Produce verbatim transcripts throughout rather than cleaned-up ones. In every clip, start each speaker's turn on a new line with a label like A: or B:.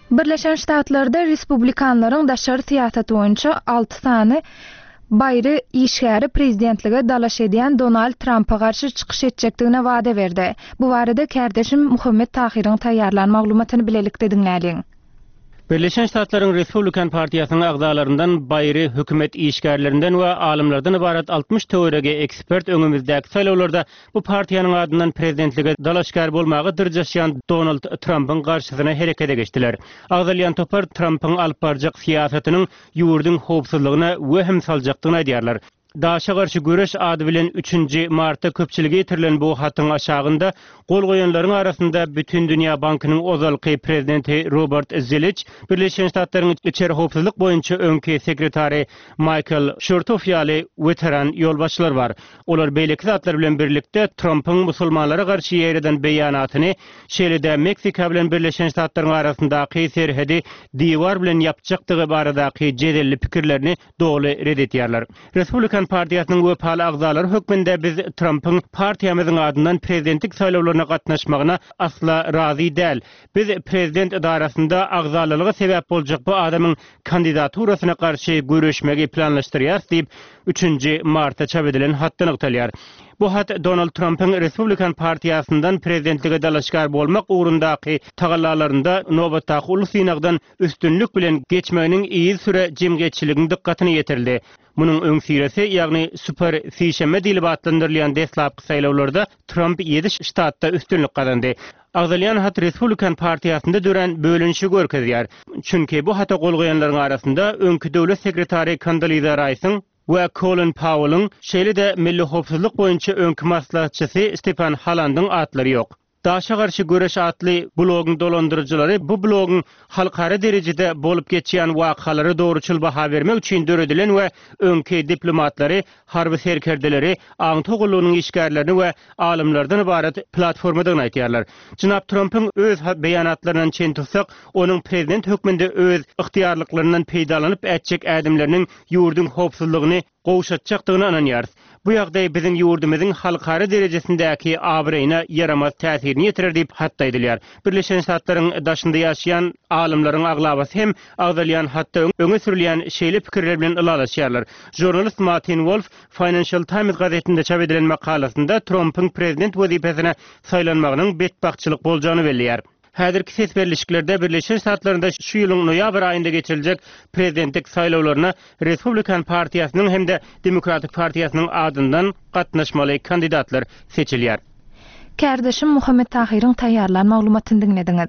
A: Birleşen Ştatlarda Respublikanlaryň daşary siýasaty boýunça alty sany baýry işgäri prezidentlige dalaş edýän Donald Trump'a garşy çykyş etjekdigine wada berdi. Bu barada kärdeşim Muhammed Tahiryň taýýarlan maglumatyny bilelikde diňläliň.
B: Birleşen Ştatlaryň Respublikan partiýasynyň agdalaryndan baýry hökümet işgärlerinden we alymlardan ibarat altmış töwerege ekspert öňümizdäki saýlawlarda bu partiýanyň adyndan prezidentlige dalaşgar bolmagy dyrjaşýan Donald Trump'yň garşysyna herekete geçdiler. Agdalyan topar Trump'yň alyp barjak siýasatynyň ýurdun howpsuzlygyna wehim saljakdygyny aýdýarlar. Daşa garşy göreş ady bilen üçünji martda köpçiligi ýetirilen bu hatyň aşagynda gol goýanlaryň arasynda Bütün Dünýä Bankynyň ozalky prezidenti Robert Zelich, Birleşen Ştatlaryň içeri howpsuzlyk boýunça öňki sekretary Michael Chertoff ýaly weteran ýolbaşçylar bar. Olar beýleki zatlar bilen birlikde Trump'yň musulmanlara garşy ýereden beýanatyny şeýle-de Meksika bilen Birleşen Ştatlaryň arasyndaky serhedi diýwar bilen ýapjakdygy baradaky jedelli pikirlerini dogly reddetýärler. Respublikan partiýasynyň wepal agzalary hökmünde biz Trump'yň partiýamyzyň adyndan prezidentlik saýlawlaryna gatnaşmagyna asla razy däl. Biz prezident idarasynda agzalalyga sebäp boljak bu adamyň kandidaturasyna garşy görüşmegi planlaşdyrýar diýip üçünji martda çap edilen hatda noktalýar. Bu hat Donald Trump'yň Respublikan partiýasyndan prezidentlige dalaşgar bolmak ugrundaky tagallalarynda nobatdaky ulus ýynagdan üstünlük bilen geçmeginiň iyi süre jemgyýetçiliginiň dikkatyny ýetirdi. Munyň öňsiresi, ýagny super sişeme diýilip adlandyrylýan deslapky saýlawlarda Trump ýedi ştatda üstünlük kazandy. Agdalyan hat Respublikan partiýasynda dören bölünşi görkezýär. Çünki bu hata gol goýanlaryň arasynda öňkü döwlet sekretary Condoleezza Rice'yň we Colin Powell'ın şeýle-de milli howpsuzlyk boýunça öňkü maslahatçysy Stephen Halland'yň atlary ýok. Daşa garşy göreş atly blogyň dolandyrjylary bu blogyň halkara derejede bolup geçýän wakalary dogruçul baha bermek üçin döredilen we öňki diplomatlary, harby serkerdeleri, aň togulunyň işgärlerini we alymlardan ibaret platformadan aýtýarlar. Jynap Trump'yň öz beýanatlarynyň çen tutsak, onuň prezident hökmünde öz ygtyýarlyklaryndan peýdalanyp ätjek ädimleriniň ýurdun howpsuzlygyny gowşatjakdygyny ananýar. Bu ýagdaý biziň ýurdumyzyň halkara derejesindäki abyryna yaramaz täsirini ýetirer diýip hatda edilýär. Birleşen Ştatlaryň daşynda ýaşaýan alymlaryň aglabasy hem agdalyan hatda öňe sürilýän şeýle pikirler bilen ılalaşýarlar. Jurnalist Martin Wolf Financial Times gazetinde çap edilen makalasynda Trump'yň prezident wezipesine saýlanmagynyň betbakçylyk boljagyny belliýär. Häzirki sesberleşiklerde Birleşen Ştatlarynda şu ýylyň noýabr aýynda geçiriljek prezidentlik saýlawlaryna Respublikan partiýasynyň hem-de Demokratik partiýasynyň adyndan gatnaşmaly kandidatlar seçilýär.
A: Kärdeşim Muhammed Tahiryň taýýarlan maglumatyny dinlediňiz.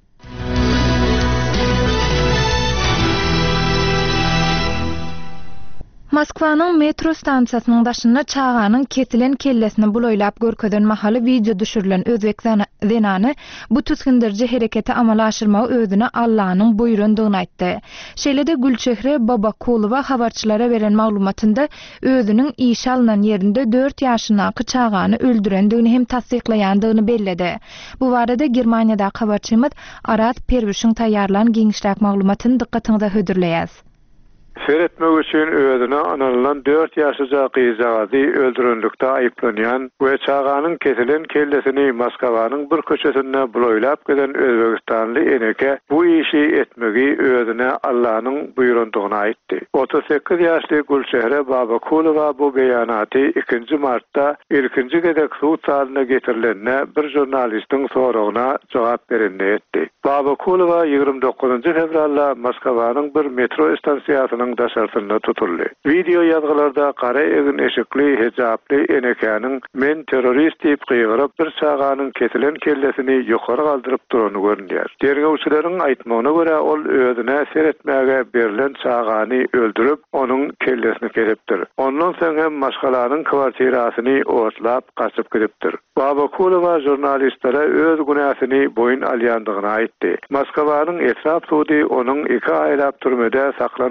A: Moskwanyň metro stansiýasynyň daşyna çağanyň kesilen kellesini buloýlap görkezden mahaly video düşürilen özbek zenany bu tüskindirji hereketi amala aşyrmagy özüne Allah'nyň buýrandygyny aýtdy. Şeýle-de Gülçehre Babakulowa habarçylara beren maglumatynda özüniň iş alynan ýerinde dört ýaşynaky çağany öldürendigini hem tasdiklaýandygyny belledi. Bu barada Germaniýada habarçymyz Arat Perwişiň taýýarlan giňişräk maglumatyny dikkatiňize hödürleýäs.
C: Seyretmek üçün özüne analylan dört ýaşyja gyzagaty öldürendikde aýplanýan we çağanyň kesilen kellesini Moskwanyň bir köçesinde buloýlap giden Özbekistanly eneke bu işi etmegi özüne Allah'nyň buýrandygyny aýtdy. otuz sekiz ýaşly Gülçehre Babakulowa bu beýanaty ikinji martda ilkinji gedek suw salyna getirilenine bir jurnalistiň soragyna jogap berende etdi. Babakulowa ýygrimi dokuzunji fevralda Moskwanyň bir metro stansiýasynyň daşarsyna tutuldy. Video ýazgylarda qara egin eşikli hejaply enekäniň men terrorist diýip gyýgyryp bir çağanyň kesilen kellesini ýokary galdyryp durany görünýär. Tergewçilerin aýtmagyna görä ol özüne seretmäge berilen çağany öldürüp onuň kellesini kesipdir. Ondan soň hem maşgalaryň kwartirasyny otlap gaçyp gidipdir. Babakulowa jurnalistlere öz günahyny boyun alýandygyny aýtdy. Moskwanyň etraf sudy onuň iki aýlap türmede saklanmagy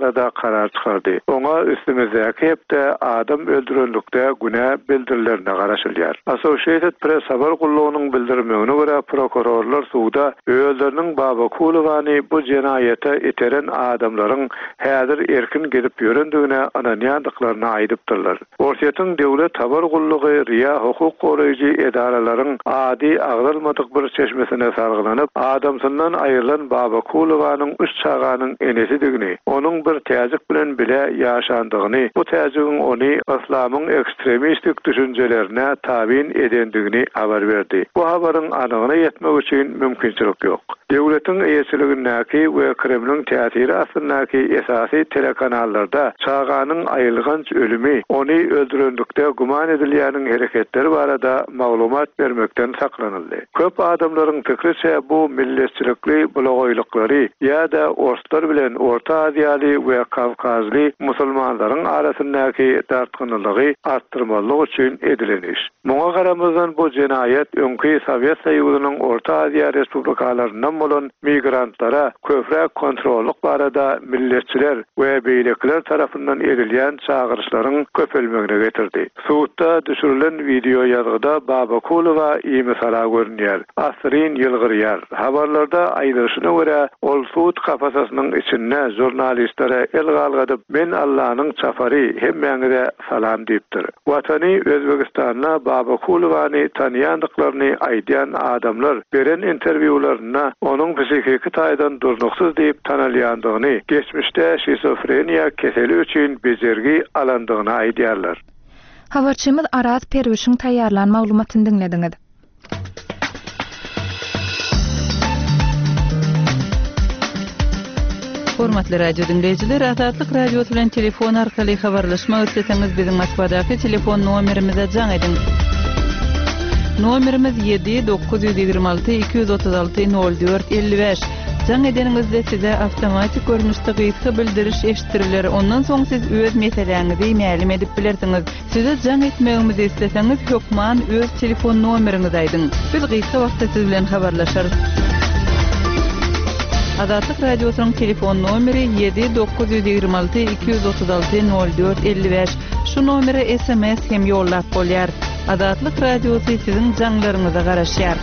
C: barada karar çıkardy. Oňa üstümizdäki hepde adam öldürüldükde günä bildirilerine garaşylýar. Associated Press habar gullugynyň bildirmegine görä prokurorlar suwda öýelleriniň Baba Kulowany bu jenayete iteren adamlaryň häzir erkin gedip ýörendigine ananýandyklaryny aýdypdyrlar. Ortaýatyň döwlet habar gullugy riýa hukuk goraýjy edaralaryň adi agdalmadyk bir çeşmesine sargylanyp adamsyndan aýrylan Baba Kulowanyň üç çaganyň enesidigini, onuň bir täzik bilen bile ýaşandygyny, bu täzigiň ony islamyň ekstremistik düşünjelerine tabin edendigini habar berdi. Bu habaryň anygyna ýetmek üçin mümkinçilik ýok. Döwletiň eýesiligindäki we Kremliň täsiri asyndaky esasy telekanallarda çaganyň aýylgans ölümi, ony öldürendikde guman edilýäniň hereketleri barada maglumat bermekden saklanyldy. Köp adamlaryň pikriçe bu milletçilikli blogoýlyklary ýa-da Orslar bilen Orta Aziýaly we Kavkazly musulmanlaryň arasyndaky dartgynlygy artdyrmalyk üçin edilen iş. Muňa garamazdan bu jenayet öňki Sowet Soýuzynyň Orta Aziýa respublikalaryndan bolan migrantlara köpräk kontrollyk barada milletçiler we beýlekler tarapyndan edilýän çağırışlaryň köpelmegine getirdi. Suwtda düşürilen video ýazgyda Baba Kulowa iýmisala görünýär. Asryn ýylgyrýar. Habarlarda aýdyryşyna görä, ol suwt kafasasynyň içinde jurnalistlere el galgadyp "Men Allah'nyň çafary, hemmeňize salam" diýipdir. Watany Özbegistana Baba Kulowany tanıyandıklarını aýdýan adamlar beren interwiwlaryna onuň psikiki taýdan durnuksuz diýip tanalýandygyny, geçmişde şizofreniya keseli üçin bezergi alandygyny aýdýarlar.
A: Habarçymyz Aras Perwişiň taýýarlan maglumatyny dinlediňiz.
D: Hormatly radio dinleyijiler, Azatlyk radio bilen telefon arkaly habarlaşmak isleseňiz biziň Moskvadaky telefon nomerimize jaň ediň. Nomerimiz yedi dokuz yüz ýigirme alty iki yüz otuz alty nol dört elli beş. Jaň edeningizde size awtomatik görnüşde gysga bildiriş eşitdiriler. Ondan soň siz öz meseleňizi ma'lum edip bilersiňiz. Size jaň etmegimizi isleseňiz hökman öz telefon nomeriňizi aýdyň. Biz gysga wagtda siz bilen habarlaşarys. Azatlyk radiosynyň telefon nomeri yedi dokuz yüz ýigirme alty iki yüz otuz alty nol dört elli beş. Şu nomere S M S hem ýollap bolýar. Azatlyk radiosy siziň jaňlaryňyza garaşýar.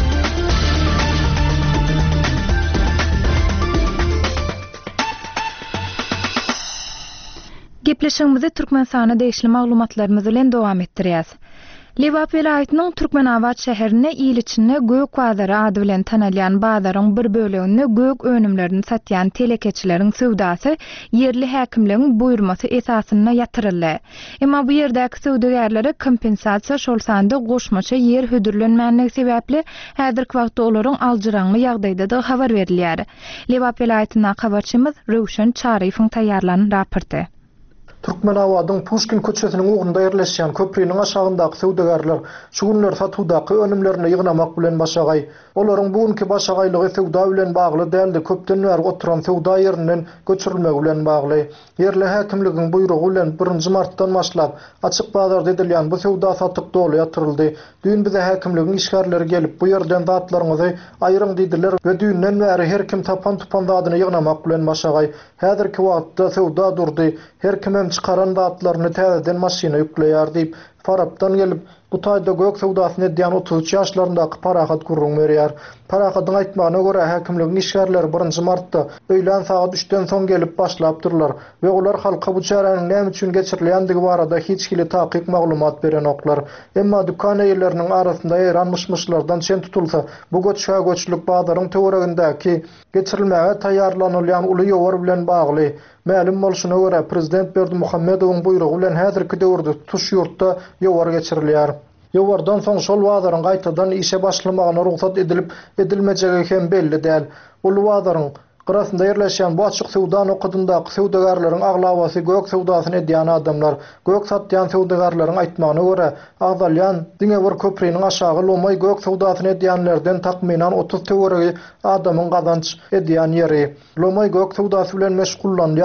A: Gepleşigimizi Türkmenistana değişli maglumatlarymyz bilen dowam etdirýäs. Liwap welaýatynyň Türkmenabad şäherine ýyl içinde Gök bazary ady bilen tanalýan bazaryň bir böleginde gök önümlerini satýan telekeçileriň sowdasy yerli häkimligiň buýrmasy esasyna ýatyryldy. Emma bu ýerdäki sowdagarlary kompensasiýa şolsanda goşmaça ýer hödürlenmänligi sebäpli häzirki wagtda olaryň aljyraňly ýagdaýda habar berilýär. Liwap welaýatyna habarçymyz Röwşen Çaryfoň taýýarlanan raporty.
E: Türkmenabadyň Pushkin köçesiniň uğrunda ýerleşýän köprüniň aşagyndaky sowdagarlar şu günler satawdaky önümlerini ýygnamak bilen başagay. Olaryň bugünkü başagaylygy sowda bilen bagly däldi, köpden bäri oturan sowda ýerinden göçürilmegi bilen bagly. Yerli häkimligiň buýrugy bilen birinji martdan başlap açyk bazarda edilýän bu sowda satyk doly ýatyryldy. Düň bize häkimligiň işgärleri gelip bu ýerden zatlaryňyzy aýryň diýdiler we dünden bäri her kim tapan tupan zadyny ýygnamak bilen başagay. Häzirki wagtda sowda durdy. Her kim çıkaran zatlaryny täzeden maşyna ýükleýär diýip Farapdan gelip bu taýda gök sowdasyny edýän otuz üç ýaşlaryndaky Parahat gurrun berýär. Parahatyň aýtmagyna görä häkimligiň işgärleri birinji martda öýlen saat üçden soň gelip başlapdyrlar we olar halka bu çäranyň näme üçin geçirilýändigi barada hiç kili taýyk maglumat beren oklar. Emma dükkan eýleriniň arasynda ýeranmışmyşlardan çen tutulsa, bu göçä göçlük bazaryň töweregindäki geçirilmäge taýýarlanylýan uly ýowar bilen bagly. Ma'lum bolşuna görä prezident Berdimuhammedowyň buýrugy bilen häzirki döwürde tuş ýurtda ýowar geçirilýär. Ýowardan soň şol wadaryň gaýtadan işe başlamagyna ruhsat edilip edilmejegi hem belli däl. Ul wadaryň Gyrasynda ýerleşýän bu açyk sowda nokatyndaky sowdagarlaryň aglawasy gök sowdasyny edýän adamlar, gök satýan sowdagarlaryň aýtmagyna görä, Agdalýan diňe bir köprüniň aşagy Lomay gök sowdasyny edýänlerden takminan otuz töweregi adamyň gazanç edýän ýeri. Lomay gök sowdasy bilen meşgullanýan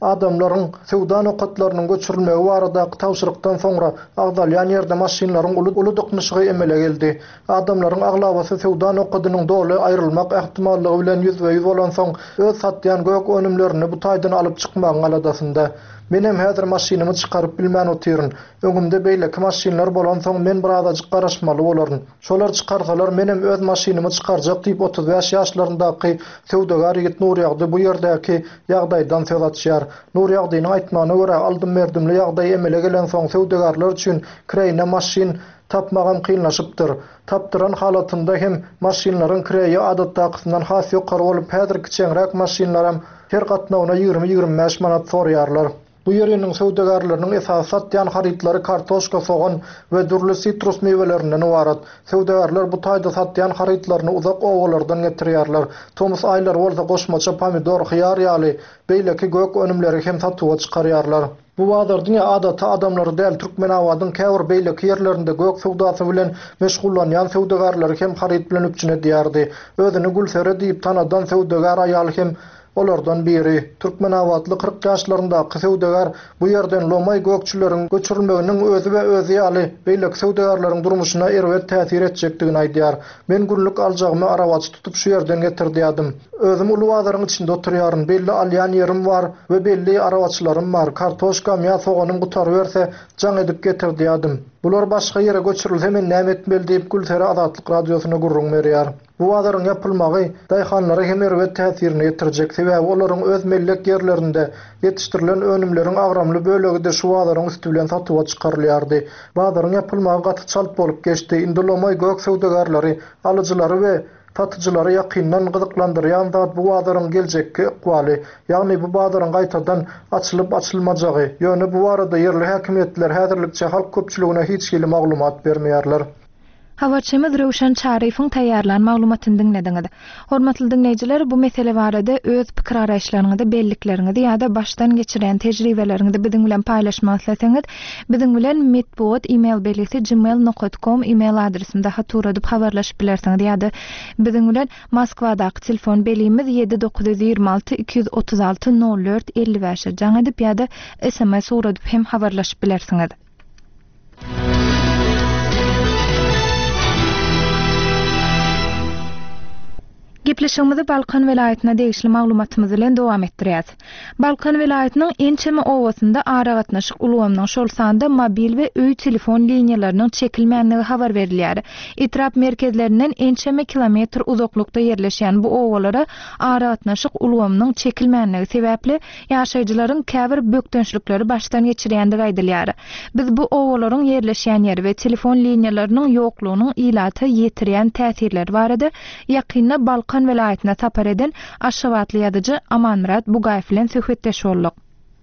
E: Adamlaryň sowda nokatlarynyň göçürilmegi barada tawşyrykdan soňra agdalýan ýerde maşinlaryň uly uly doknuşygy emele geldi. Adamlaryň aglabasy sowda nokatynyň doly aýrylmak ähtimallygy bilen ýüzbe ýüz bolan soň öz satýan gök önümlerini bu taýdan alyp çykmagyň aladasynda. Menem häzir maşinamy çykaryp bilmän otyryň. Öňümde beýleki maşinlar bolan soň men bir azajyk garaşmaly bolaryn. Şolar çykarsalar menem öz maşinamy çykarjak diýip otuz beş ýaşlaryndaky sowdagar ýigit Nurýagdy bu ýerdäki ýagdaýdan söz açýar. Nurýagdyň aýtmagyna görä aldym berdimli ýagdaý emele gelen soň sowdagarlar üçin kreýne maşin tapmagam kynlaşypdyr. Tapdyran halatynda hem maşinlaryň kreýi adatdakysyndan has ýokary bolup häzir kiçenrek maşinlaram her gatnawyna ýygrimi ýygrimi beş manat sorýarlar. Bu ýeriniň sowdagarlarynyň esas satýan harytlary kartoşka, soğan we durly sitrus mewelerinden ibaret. Sowdagarlar bu taýda satýan harytlaryny uzak owalardan getirýärler. Tomus aýlar bolsa goşmaça pomidor, hyýar ýaly beýleki gök önümleri hem satywa çykarýarlar. Bu bazardyň adaty adamlary däl Türkmenawadyň käbir beýleki ýerlerinde gök sowdasy bilen meşgullanýan sowdagarlar hem haryt bilen üpçüne diýärdi. Özüni Gülsere diýip tanadan sowdagar aýal hem olardan biri. Türkmenawatly kırk ýaşlaryndaky sowdagar bu ýerden lomay gökçüleriň göçürilmeginiň özü we özü ýaly beýleki sowdagarlaryň durmuşyna erwet täsir etjekdigini aýdýar. Men günlük aljagymy arabaçy tutup şu ýerden getirdiýdim. Özüm uly bazaryň içinde oturýarym. Belli alýan ýerim bar we belli arabaçylarym bar. Kartoşka, ýa soğanyň gutary berse jaň edip getirdiýdim. Bular başga ýere göçürilse men näme etmeli diýip Gülsere Azatlyk radiosyna gurrun berýär. Bu bazaryň ýapylmagy daýhanlara hem erwet täsirini ýetirjek. Sebäbi olaryň öz mellek ýerlerinde ýetişdirilen önümleriň agramly bölegi de şu bazaryň üstü bilen satywa çykarylýardy. Bazaryň ýapylmagy gaty çalp bolup geçdi. Indi lomay gök sowdagarlary, alyjylary we satyjylary ýakyndan gyzyklandyrýan zat bu bazaryň geljekki ykbaly, ýagny bu bazaryň gaýtadan açylyp açylmajagy. Ýöne bu arada ýerli häkimetler häzirlikçe halk köpçüligine hiç gili maglumat bermeýärler.
A: Habarçymyz Röwşan Çarifiň taýýarlan maglumatyny dinlediňiz. Hormatly dinleýijiler, bu mesele barada öz pikir araýşlaryňyzy, bellikleriňizi ýa-da başdan geçiren tejribeleriňizi biziň bilen paýlaşmak isteseňiz, biziň bilen metbot email belisi gmail nokta com email adresinde hatur edip habarlaşyp bilersiňiz ýa-da biziň bilen Moskwadaky telefon belimiz yedi dokuz yüz ýygrimi alty iki yüz otuz alty nol dört elli beş jaň edip ýa-da S M S urudyp hem habarlaşyp bilersiňiz. Gepleşigimizi Balkan welaýatyna degişli maglumatymyz bilen dowam etdirýäs. Balkan welaýatynyň ençeme owasynda ara gatnaşyk ulgamynyň şol sanda mobil we öý telefon liniýalarynyň çekilmänligi habar berilýär. Etrap merkezlerinden ençeme kilometr uzaklykda ýerleşýän bu owalara ara gatnaşyk ulgamynyň çekilmänligi sebäpli ýaşaýjylaryň käbir bökdönçlikleri başdan geçirýändigi aýdylýar. Biz bu owalaryň ýerleşýän ýeri we telefon liniýalarynyň ýoklugynyň ilaty ýetirýän täsirleri barada ýakynda Balkan Balkan welaýatyna tapar eden Aşgabatly ýazyjy Amanmurat Bugaýew bilen söhbetdeş bolduk.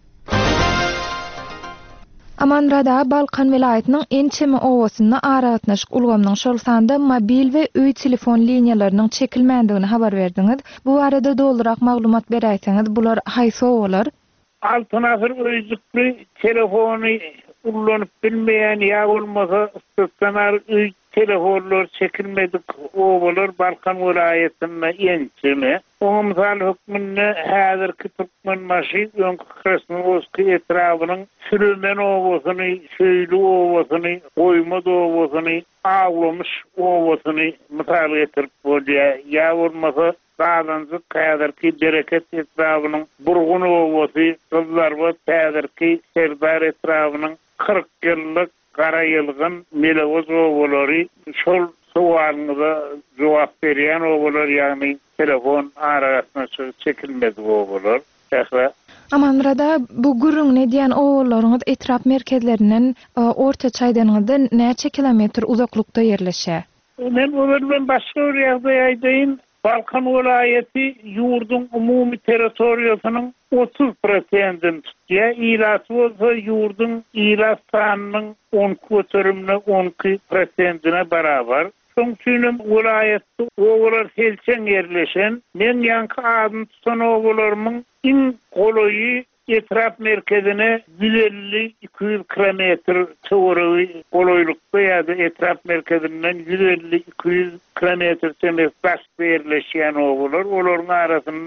A: Amanmurada Balkan welaýatynyň ençeme owasynda ara gatnaşyk ulgamynyň şol sanda mobil we öý telefon liniýalarynyň çekilmändigini habar berdiňiz. Bu arada doldurak maglumat beräýseňiz, bular haýsy owalar?
F: Altyn asyr öýdükli telefony ullanyp bilmeýän ýa bolmasa stasionar öý telefonlar çekilmedik owalar Balkan welaýatyna ençeme. Oňa mysal hökmünde häzirki Türkmen maşin öňkü Krasnoyarski etrawynyň sürümen owasyny, şöýli owasyny, goýma owasyny, aglamış owasyny mysal getirip bolýar. Ýa bolmasa Dağlanzı kädirki bereket etrawynyň Burgun owasy, Kızlarbat kädirki Serdar etrawynyň kırk ýyllyk Kara ýylgyn Melewoz owalary şol suwalyňyza jogap berýän owalar, ýagny telefon aragatna çekilmedi owalar.
A: Amanmurada bu gurrun ne diýen owalaryňyz etrap merkezlerinden orta çaýdanyňyzda näçe kilometr uzaklykda ýerleşýär?
F: Men öwründen başga bir ýagdaý aýdaýyn. Balkan welaýaty ýurdun umumy territoriýasynyň otuz prosentini tutýar. Ilasy bolsa ýurdun ilas sanynyň on kötürümli on prosentine barabar. Şoň üçin welaýatda owalar selçen ýerleşen, men ýanky adyny tutan owalarymyň iň golaýy etrap merkezine yüz elli iki yüz kilometr töwregi golaýlykda ýa-da etrap merkezinden yüz elli iki yüz kilometr temes başga ýerleşýän owalar. Olaryň arasynda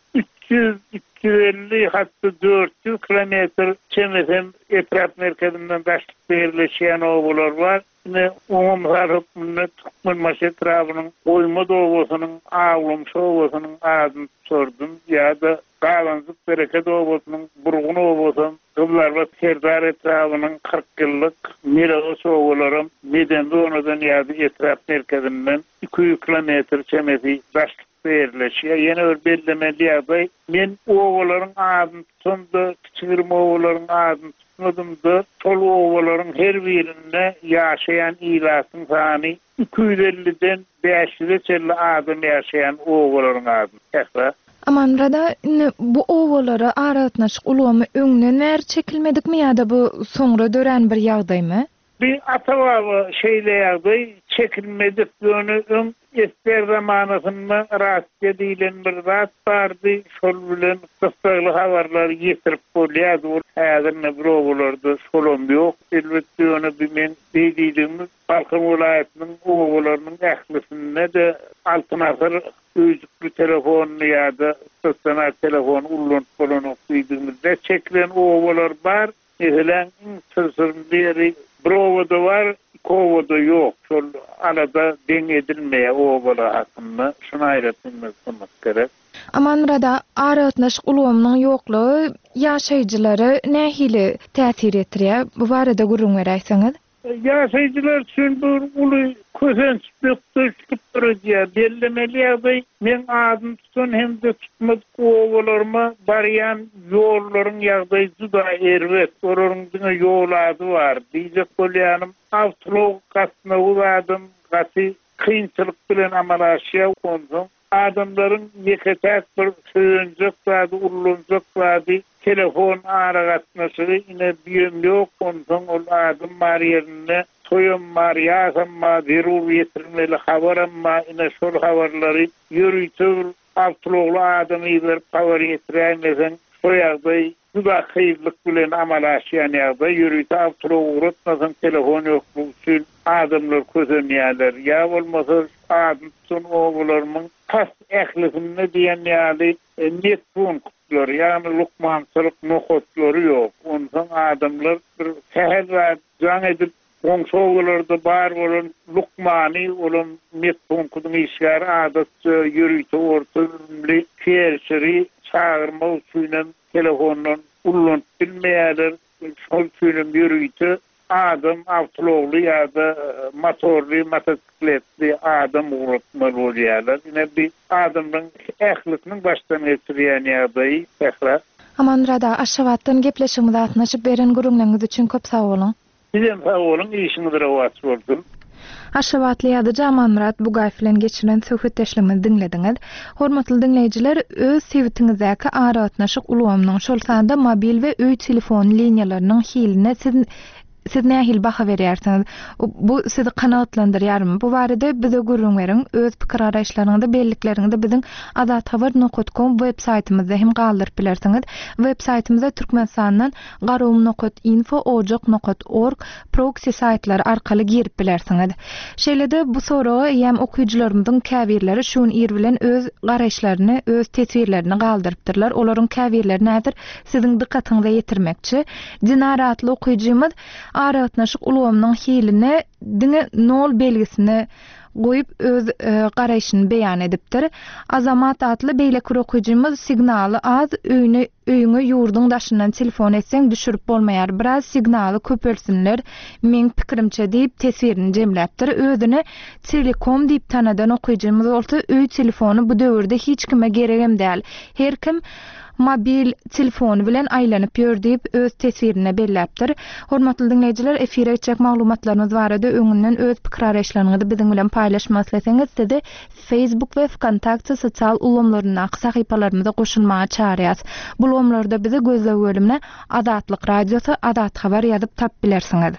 F: üç yüz üç yüz elli hatta dört yüz kilometr çemesem etraf merkezinden daşlıkta yerleşen oğular var. Yine umumlar hükmünde Tukmanmaş etrafının Koyma Doğusunun Ağlım Şovusunun adını sordum. Ya da Qalanzık Bereket Doğusunun Burgun Oğusun Kıblar ve Serdar etrafının kırk yıllık Miravos oğularım Medende onadan ya da etraf merkezinden iki yüz kilometr çemesi daşlıkta yerleşiyor. Yine öyle bellemeli ya da men oğuların adını sonunda küçüğürüm oğuların adını tutmadımda sol oğuların her birinde yaşayan ilasın sani iki yüz elliden beş yüz elli adım yaşayan oğuların adını. Tekrar.
A: Aman rada bu owalara aratnaşyk ulamy öňüne näer çekilmedikmi ýa-da bu soňra dören bir ýagdaýmy?
F: Bir atawabı şeyle ýagdaý çekilmedik ýöne öň esker zamanasynda rast edilen bir zat bardy. Şol bilen gysgaly habarlar ýetirip bolýar. Häzir ne bir owalarda şolum ýok. Elbetde ýöne bilen diýdiğimiz Balkan vilayatynyň owalarynyň ählisinde de altyn asır özüklü telefonu ya da stasioner telefon ulun kolonu duyduğumuzda çekilen ovalar var. Mesela sözünleri brovada var, kovada yok. Şol arada den edilmeye ovalar hakkında şuna ayretmemiz gerek.
A: Aman rada aratnaşyk ulgamynyň ýoklugy ýaşaýjylary nähili täsir etdirýär? Bu barada gurrun beräýsiňiz?
F: Yaşayıcılar için bir ulu közenç döktürüp duracağız. Bellemeli ýagdaý men adım tutun hem de tutmadık oğularıma barayan yolların ýagdaý juda erbet. Oraryň diňe yol ady var. Diýjek bolýanym awtolog gatyna uladım. Gaty kynçylyk bilen amalaşýar konsoň. Adamların neketek bir sözünjek wady, ulunjak wady, telefon aragatnaşy ine biýem ýok, ondan ol adam mariyerine toyum mariyasam ma derur yetirmeli habaram ma ine şol habarlary ýürüýtür awtologly adamy bir habar ýetirmesen şoýagdaý juda hyýrlyk bilen amalaşýan ýagdaý ýürüýtür awtolog uratmasan telefon ýok bu üçin adamlar közenýärler. Ya bolmasa adam son oğularymyň pas ählisinde diýen ýaly net punktlar, ýani lukmançylyk nohotlary ýok. Ondan adamlar bir sehel we jan edip goňşy oğularda bar bolan lukmany olan net punktyny işgär adatça ýürüýte ortaly kersiri çağırma usulyny telefondan ulun bilmeýärler. Şol üçin ýürüýte adam awtologly ýa-da motorly, motosikletli adam uratmaly bolýarlar. Ine bir adamyň ählisini başdan geçirýän ýagdaý tekrar.
A: Aman rada aşawatdan gepleşigimiz atnaşyp beren gurrunlaryňyz üçin köp sag bolun.
F: Sizem sag bolun, işiňizde rawat boldum.
A: Aşawatly ýa-da Amanrat bu gaýflen geçiren söhbetdeşligimizi dinlediňiz. Hormatly dinleýijiler, öz sebitiňizdäki aratnaşyk ulgamynyň şol sanda mobil we öý telefon liniýalarynyň hiline siz siz nähil baha berýärsiňiz? Bu sizi kanagatlandyrýarmy? Bu barada bize gurrun beriň, öz pikir araýşlaryňyzda bellikleriňizde biziň azat habar nokta com web saýtymyzda hem galdyryp bilersiňiz. Web saýtymyzda türkmenistandan garum nokta info ojak nokta org proxy saýtlary arkaly girip bilersiňiz. Şeýlede bu soragy hem okuyucularymyzyň käbirleri şuň ýer bilen öz garaýşlaryny, öz tesirlerini galdyrypdyrlar. Olaryň käbirleri nädir? Siziň dikkatiňize ýetirmekçi. Dinaratly okuyjymyz aratnaşyk ulgamynyň hiline diňe nol belgisini goýup öz garaýşyny beýan edipdir. Azamat adly beýleki okujymyz signaly az öýüne öýüňe ýurduň daşyndan telefon etseň düşürip bolmaýar. Biraz signaly köpelsinler. Men pikirimçe diýip tesvirini jemläpdir. Özüne telekom diýip tanadan okujymyz bolsa öý telefonu bu döwürde hiç kime geregem däl. Her kim mobil telefonu bilen aýlanyp ýör diýip öz tesvirini belläpdir. Hormatly dinleýijiler, efire çek maglumatlarymyz barada öňünden öz pikir araýşlaryňyzy biziň bilen paýlaşmak isleseňiz, sizi Facebook we Kontakty sosial ulamlaryna sahypalarymyza goşulmaga çağırýas. Bu ulamlarda bizi gözlep bölümine Adatlyk radiosu, Adat habar ýazyp tap bilersiňiz.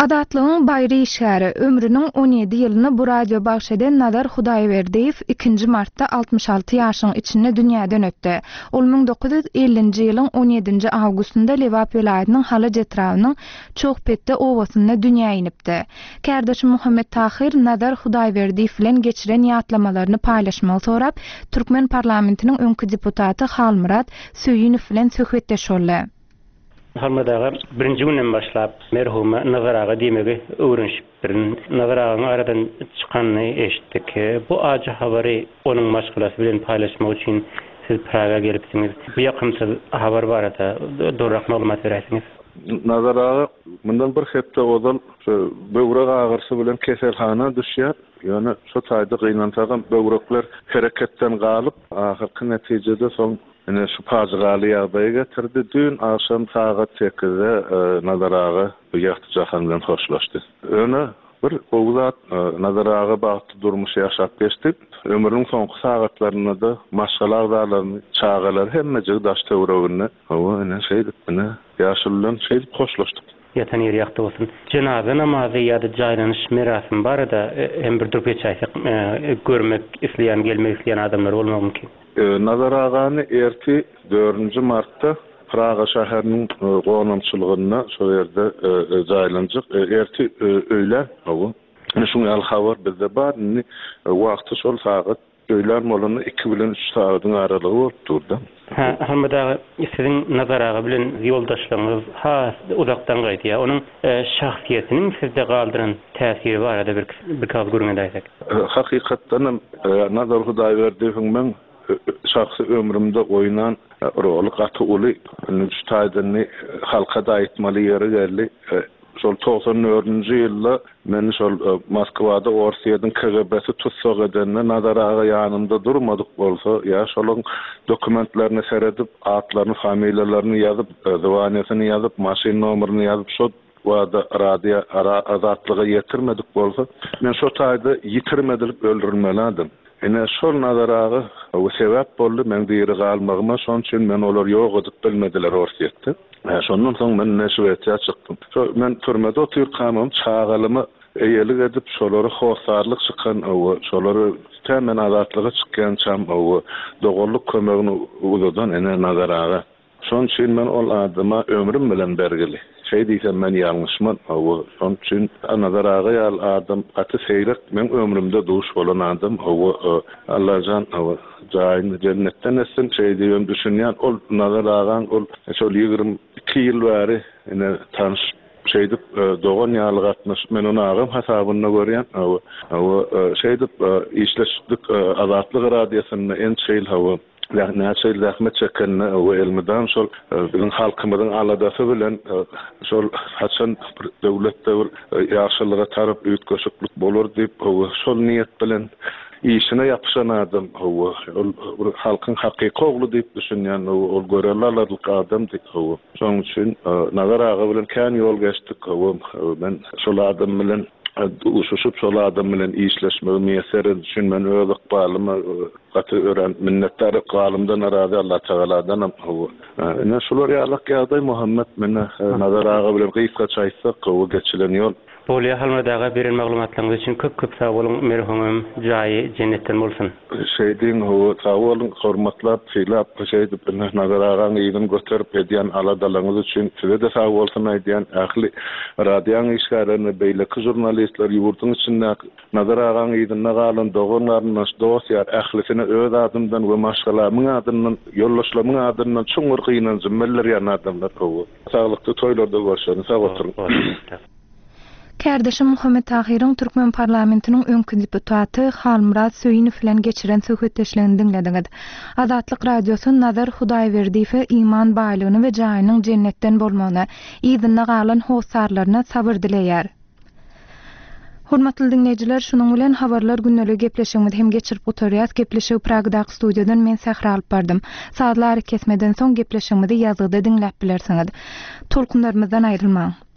A: Adatlygyň baýry işgäri ömrüniň on ýedi ýylyny bu radio bagşeden Nazar Hudaýberdiýew ikinji martda altmış alty ýaşyň içinde dünýäden ötdi. Ol ming dokuz ýüz ellinji ýylyň on ýedinji awgustunda Lewap welaýatynyň Hala Jetrawynyň Çoğpetde owasynda dünýäge inipdi. Kärdeşim Muhammed Tahir Nazar Hudaýberdiýew bilen geçiren ýatlamalarını paýlaşmagy sorap, Türkmen parlamentiniň öňkü deputaty Halmurat Söýünow bilen söhbetleşýärler.
B: Halmadaga birinji günden başlap merhuma Nazar ağa diýmegi öwrenşip birin. Nazar ağaň aradan çykanyny eşitdik. Bu ajy habary onuň maşgulasy bilen paýlaşmak üçin siz Praga gelipsiňiz. Bu ýakymsy habar barada dorak maglumat beresiňiz.
G: Nazar ağa mundan bir hepde odan böwrek agyrsy bilen keselhana düşýär. Ýöne şu taýda gynantagan böwrekler hereketden galyp ahyrky netijede soň ene şu pazgaly ýagdaýa getirdi. Dün akşam saat sekizde Nazar ağa bu ýagty jahan bilen hoşlaşdy. Öne bir owlat Nazar ağa bagty durmuş ýaşap geçdi. Ömrüniň soňky sagatlaryna da maşgala agdalaryny, çağalar hemme daş töwregine, hawa ene şeýdip ene ýaşylyň şeýdip hoşlaşdy.
B: Ýatan ýer ýakda bolsun. Cenaza namazy ýa-da jaýlanyş merasym barada hem bir durup ýeçäýsek görmek isleýän, gelmek isleýän adamlar bolmagy mümkin.
G: Nazar ağany erti dördünji martda Praga şäheriniň gonamçylygyna şol ýerde jaýlanjak erti öýlen hawa. Ene şuň al habar bizde bar, wagty şol saat öýlen bolany iki bilen üç saatyň aralygy bolup durdy.
B: Ha, hamada siziň Nazar ağa bilen ýoldaşlygyňyz ha uzakdan gaýdy. Onuň şahsiýetiniň sizde galdyran täsiri barada bir bir kal görüňe daýsak.
G: Hakykatdan Nazar Hudaýberdiýewiň men şahsy ömrümde oynan rol gaty uly şu taýdany halka da aýtmaly ýeri geldi. Şol doksan dördünji ýylda men şol Moskwada Orsiýadan K G B-si tutsak edende Nazar ağa ýanymda durmadyk bolsa, ýa şolaryň dokumentlerini seredip, atlaryny, familiýalaryny ýazyp, dywaniýasyny ýazyp, maşyn nomeryny ýazyp, şol wada radio azatlygy ýetirmedik bolsa, men şu taýda ýitirmedilip öldürilmelidim. Ene şol Nazar ağa o sebäp boldy men diýeri galmagyma, şoň üçin men olar ýok edip bilmediler Orsiýetde. Şondan soň men Neşwet'e çykdym. Men türmede oturýarkam, çağalymy eýelik edip şolary howsarlyk çykan, o şolary tämen azatlyga çykkan çam, o dogurlyk kömegini uzadan ene Nazar ağa. Şoň üçin men ol adyma ömrüm bilen bergili. Şey diýsem men ýalňyşman, o şoň üçin Nazar ağa ýal adam aty seýrek men ömrümde duş bolan adam, o Allahjan o jaýyny cennetden etsin şey diýen düşünýän ol Nazar ağaň ol şol ýygrimi iki ýyl bäri ene tanış şeydip doğan ýalyk atmış men onu ağam hasabyna görýän o o şeydip işleşdik azatlyk radiosyny en şeýl hawa näçe zahmet çekenne o elmidan şol biziň halkymyzyň aladasy bilen şol haçan döwletde bir ýaşylyga tarap üýtgeşiklik bolar diýip o şol niýet bilen işine yapışan adam o halkın hakyky oglu diýip düşünýän o görellerlik adam diýip o. Şoň üçin Nazar ağa bilen kän ýol geçdik o. Men şol adam bilen uşuşup şol adam bilen işleşmegi meýser düşünmen öz ykbalymy gaty ören minnetdar ykbalymdan arazy Allah Taala'dan o. Ene şolar ýalyk ýagdaý Muhammed mene Nazar ağa bilen gyýyka çaýsak o geçilen ýol.
B: Bolýa halmadaga beren maglumatlaryňyz üçin köp-köp sag bolun. Merhumam jaýy jennetden bolsun.
G: Şeýdiň o sag bolun, hormatlap, filap, şeýdip Nazar ağaň ýygyny göterip edýän aladalaryňyz üçin size de sag bolsun aýdýan ähli radioň işgärlerini beýleki jurnalistler ýurduň içinde Nazar ağaň ýygyna galan dogonlaryny dosýar ählisine öz adymdan we maşgalamyň adymdan, ýollaşlamyň adymdan çuňur gynan zümmeler ýan adamlar gowy. Saglykly toýlarda görüşýän, sag oturuň.
A: Kärdeşim Muhammed Tahir'in Türkmen parlamentiniň öňkü deputaty Halmurat Söýünow bilen geçiren söhbetleşigini dinlediňiz. Azatlyk radiosu Nazar Hudaýberdiýew iman baýlygyny we jaýynyň jennetden bolmagyna, ýygyna galan howsarlaryna sabır dileýär. Hormatly dinleýijiler, şunuň bilen habarlar günnelik gepleşigimiz hem geçirip oturýas. Gepleşiw Pragdaky studiýadan men Sähra alyp bardym. Saatlar kesmeden soň gepleşigimizi ýazgyda dinläp bilersiňiz. Tolkunlarymyzdan aýrylmaň.